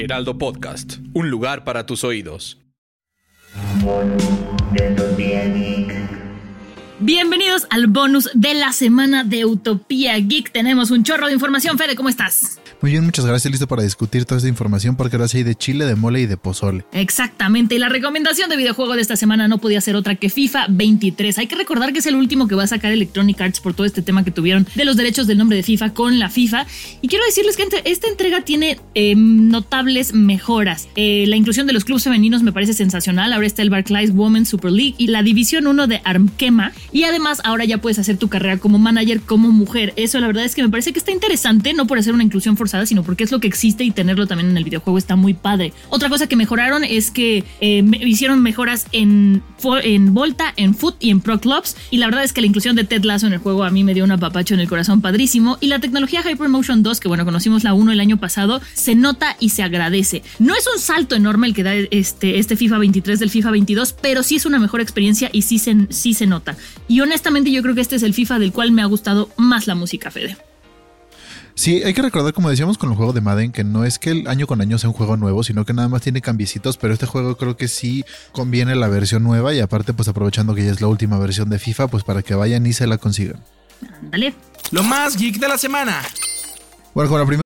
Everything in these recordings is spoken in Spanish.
Heraldo Podcast, un lugar para tus oídos. Bienvenidos al bonus de la semana de Utopía Geek. Tenemos un chorro de información. Fede, ¿cómo estás? Muy bien, muchas gracias. Listo para discutir toda esta información porque ahora sí hay de chile, de mole y de pozole. Exactamente. Y la recomendación de videojuego de esta semana no podía ser otra que FIFA 23. Hay que recordar que es el último que va a sacar Electronic Arts por todo este tema que tuvieron de los derechos del nombre de FIFA con la FIFA. Y quiero decirles que esta entrega tiene notables mejoras. La inclusión de los clubes femeninos me parece sensacional. Ahora está el Barclays Women's Super League y la División 1 de Arkema. Y además ahora ya puedes hacer tu carrera como manager, como mujer. Eso la verdad es que me parece que está interesante, no por hacer una inclusión forzada, sino porque es lo que existe y tenerlo también en el videojuego está muy padre. Otra cosa que mejoraron es que hicieron mejoras en Volta, en Foot y en Pro Clubs. Y la verdad es que la inclusión de Ted Lasso en el juego a mí me dio un apapacho en el corazón padrísimo. Y la tecnología Hypermotion 2, que bueno, conocimos la 1 el año pasado, se nota y se agradece. No es un salto enorme el que da este FIFA 23 del FIFA 22, pero sí es una mejor experiencia y sí se nota. Y honestamente yo creo que este es el FIFA del cual me ha gustado más la música, Fede. Sí, hay que recordar, como decíamos con el juego de Madden, que no es que el año con año sea un juego nuevo, sino que nada más tiene cambiecitos, pero este juego creo que sí conviene la versión nueva y aparte pues aprovechando que ya es la última versión de FIFA, pues para que vayan y se la consigan. Ándale. Lo más geek de la semana. Bueno, con la primera...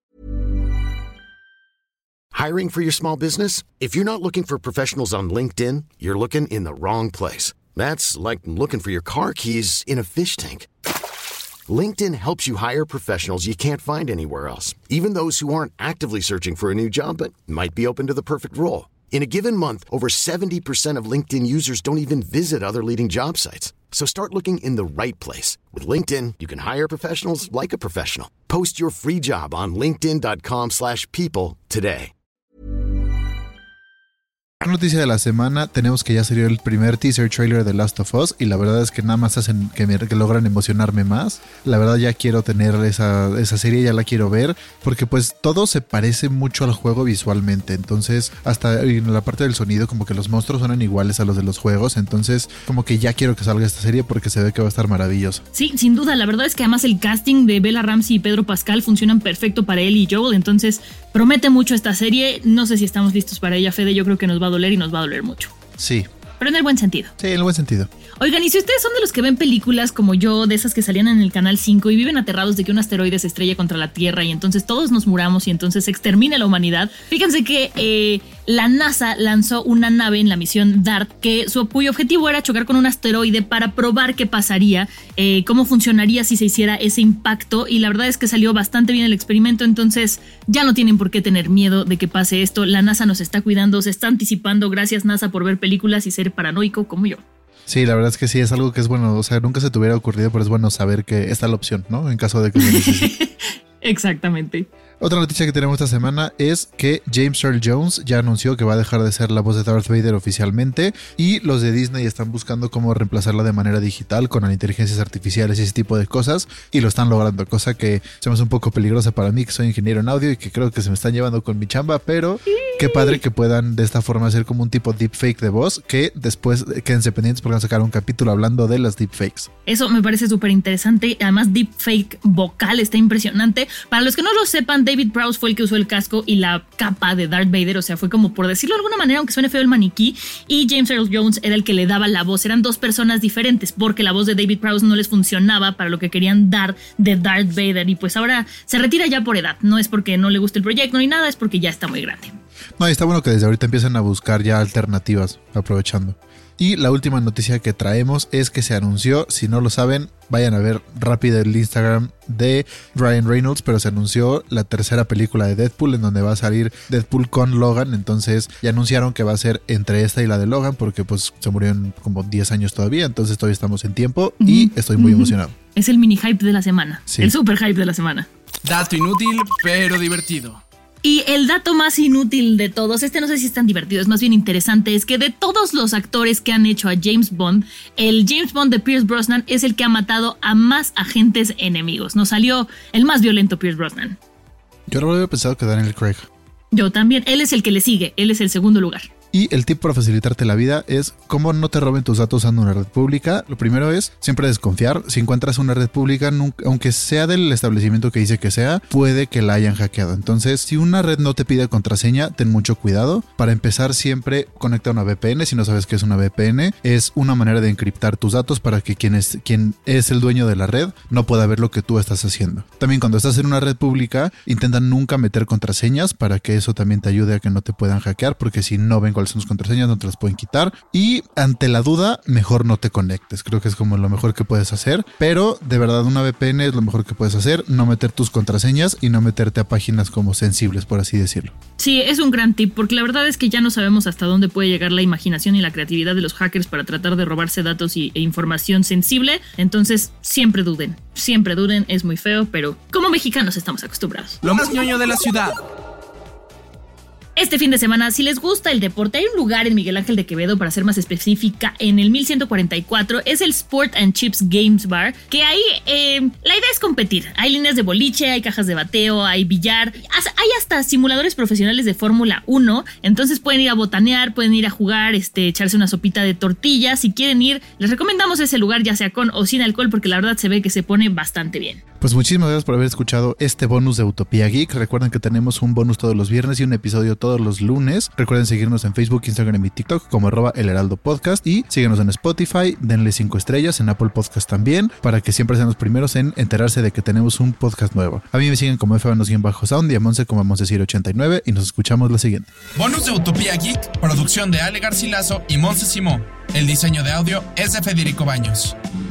Hiring for your small business? If you're not looking for professionals on LinkedIn, you're looking in the wrong place. That's like looking for your car keys in a fish tank. LinkedIn helps you hire professionals you can't find anywhere else, even those who aren't actively searching for a new job but might be open to the perfect role. In a given month, over 70% of LinkedIn users don't even visit other leading job sites. So start looking in the right place. With LinkedIn, you can hire professionals like a professional. Post your free job on linkedin.com/people today. Noticia de la semana, tenemos que ya salió el primer teaser trailer de Last of Us y la verdad es que nada más hacen que logran emocionarme más. La verdad ya quiero tener esa serie, ya la quiero ver porque pues todo se parece mucho al juego visualmente, entonces hasta en la parte del sonido como que los monstruos suenan iguales a los de los juegos, entonces como que ya quiero que salga esta serie porque se ve que va a estar maravilloso. Sí, sin duda, la verdad es que además el casting de Bella Ramsey y Pedro Pascal funcionan perfecto para él y Joel, entonces promete mucho esta serie. No sé si estamos listos para ella, Fede, yo creo que nos va a doler y nos va a doler mucho. Sí. Pero en el buen sentido. Sí, en el buen sentido. Oigan, y si ustedes son de los que ven películas como yo, de esas que salían en el Canal 5 y viven aterrados de que un asteroide se estrelle contra la Tierra y entonces todos nos muramos y entonces se extermine la humanidad, fíjense que la NASA lanzó una nave en la misión DART cuyo objetivo era chocar con un asteroide para probar qué pasaría, cómo funcionaría si se hiciera ese impacto, y la verdad es que salió bastante bien el experimento, entonces ya no tienen por qué tener miedo de que pase esto. La NASA nos está cuidando, se está anticipando. Gracias, NASA, por ver películas y ser paranoico como yo. Sí, la verdad es que sí, es algo que es bueno, o sea, nunca se te hubiera ocurrido, pero es bueno saber que está la opción, ¿no? En caso de que se necesite. Exactamente. Otra noticia que tenemos esta semana es que James Earl Jones ya anunció que va a dejar de ser la voz de Darth Vader oficialmente y los de Disney están buscando cómo reemplazarla de manera digital con inteligencias artificiales y ese tipo de cosas y lo están logrando, cosa que se me hace un poco peligrosa para mí, que soy ingeniero en audio y que creo que se me están llevando con mi chamba, pero qué padre que puedan de esta forma hacer como un tipo deepfake de voz, que después quédense pendientes porque van a sacar un capítulo hablando de las deepfakes. Eso me parece súper interesante, además deepfake vocal está impresionante. Para los que no lo sepan, David Prowse fue el que usó el casco y la capa de Darth Vader, o sea, fue como, por decirlo de alguna manera, aunque suene feo, el maniquí, y James Earl Jones era el que le daba la voz. Eran dos personas diferentes porque la voz de David Prowse no les funcionaba para lo que querían dar de Darth Vader y pues ahora se retira ya por edad. No es porque no le guste el proyecto ni nada, es porque ya está muy grande. No, y está bueno que desde ahorita empiezan a buscar ya alternativas, aprovechando. Y la última noticia que traemos es que se anunció, si no lo saben, vayan a ver rápido el Instagram de Ryan Reynolds, pero se anunció la tercera película de Deadpool en donde va a salir Deadpool con Logan, entonces ya anunciaron que va a ser entre esta y la de Logan porque pues se murió en como 10 años todavía, entonces todavía estamos en tiempo y estoy muy emocionado. Es el mini hype de la semana, sí. El super hype de la semana. Dato inútil, pero divertido. Y el dato más inútil de todos, no sé si es tan divertido, es más bien interesante, es que de todos los actores que han hecho a James Bond, el James Bond de Pierce Brosnan es el que ha matado a más agentes enemigos. Nos salió el más violento Pierce Brosnan. Yo no lo había pensado que Daniel Craig. Yo también, él es el que le sigue, él es el segundo lugar. Y el tip para facilitarte la vida es cómo no te roben tus datos usando una red pública. Lo primero es siempre desconfiar. Si encuentras una red pública, aunque sea del establecimiento que dice que sea, puede que la hayan hackeado. Entonces, si una red no te pide contraseña, ten mucho cuidado. Para empezar, siempre conecta una VPN. Si no sabes qué es una VPN, es una manera de encriptar tus datos para que quien es el dueño de la red no pueda ver lo que tú estás haciendo. También cuando estás en una red pública, intenta nunca meter contraseñas para que eso también te ayude a que no te puedan hackear, porque si no ven cuáles son tus contraseñas, no te las pueden quitar. Y ante la duda, mejor no te conectes. Creo que es como lo mejor que puedes hacer, pero de verdad una VPN es lo mejor que puedes hacer, no meter tus contraseñas y no meterte a páginas como sensibles, por así decirlo. Sí, es un gran tip, porque la verdad es que ya no sabemos hasta dónde puede llegar la imaginación y la creatividad de los hackers para tratar de robarse datos e información sensible. Entonces, siempre duden, es muy feo, pero como mexicanos estamos acostumbrados. Lo más ñoño de la ciudad. Este fin de semana, si les gusta el deporte, hay un lugar en Miguel Ángel de Quevedo, para ser más específica, en el 1144, es el Sport and Chips Games Bar, que ahí la idea es competir. Hay líneas de boliche, hay cajas de bateo, hay billar, hay hasta simuladores profesionales de Fórmula 1, entonces pueden ir a botanear, pueden ir a jugar, echarse una sopita de tortillas. Si quieren ir, les recomendamos ese lugar, ya sea con o sin alcohol, porque la verdad se ve que se pone bastante bien. Pues muchísimas gracias por haber escuchado este bonus de Utopía Geek. Recuerden que tenemos un bonus todos los viernes y un episodio todos los lunes. Recuerden seguirnos en Facebook, Instagram y TikTok como @elheraldopodcast, y síguenos en Spotify, denle 5 estrellas, en Apple Podcast también, para que siempre sean los primeros en enterarse de que tenemos un podcast nuevo. A mí me siguen como FBanos_Sound y a Monse como Monsecir89, y nos escuchamos la siguiente. Bonus de Utopía Geek, producción de Ale Garcilaso y Monse Simó. El diseño de audio es de Federico Baños.